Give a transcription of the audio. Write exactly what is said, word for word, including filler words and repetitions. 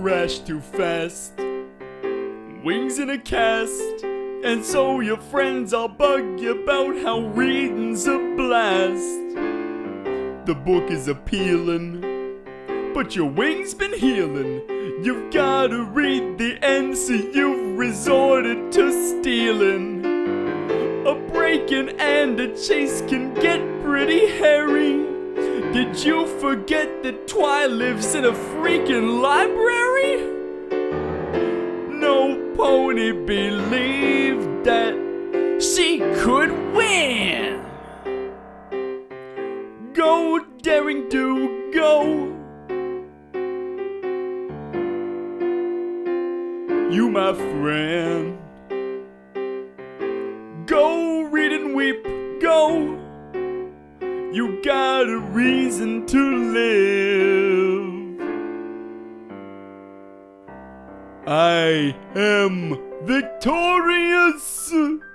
crash too fast. Wings in a cast. And so your friends all bug you about how reading's a blast. The book is appealing, but your wings been healing. You've gotta read the end, so you've resorted to stealing. A break-in and a chase can get pretty hairy. Did you forget that Twi lives in a freaking library? No pony believed that she could win. Go, daring do, go. You my friend. Go, read and weep, go. You got a reason to live. I am victorious.